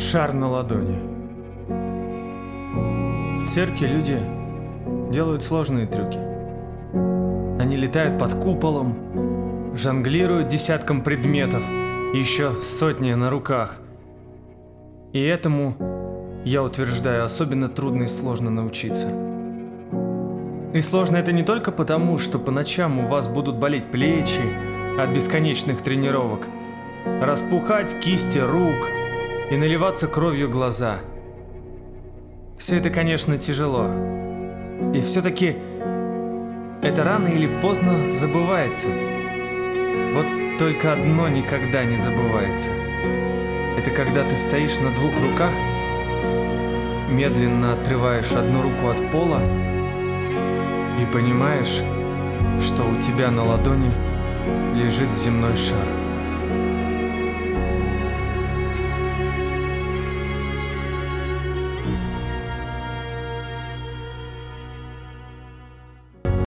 Шар на ладони. В цирке люди делают сложные трюки. Они летают под куполом, жонглируют десятком предметов, и еще сотни на руках. И этому, я утверждаю, особенно трудно и сложно научиться. И сложно это не только потому, что по ночам у вас будут болеть плечи от бесконечных тренировок, распухать кисти рук и наливаться кровью глаза. Все это, конечно, тяжело. И все-таки это рано или поздно забывается. Вот только одно никогда не забывается. Это когда ты стоишь на двух руках, медленно отрываешь одну руку от пола и понимаешь, что у тебя на ладони лежит земной шар.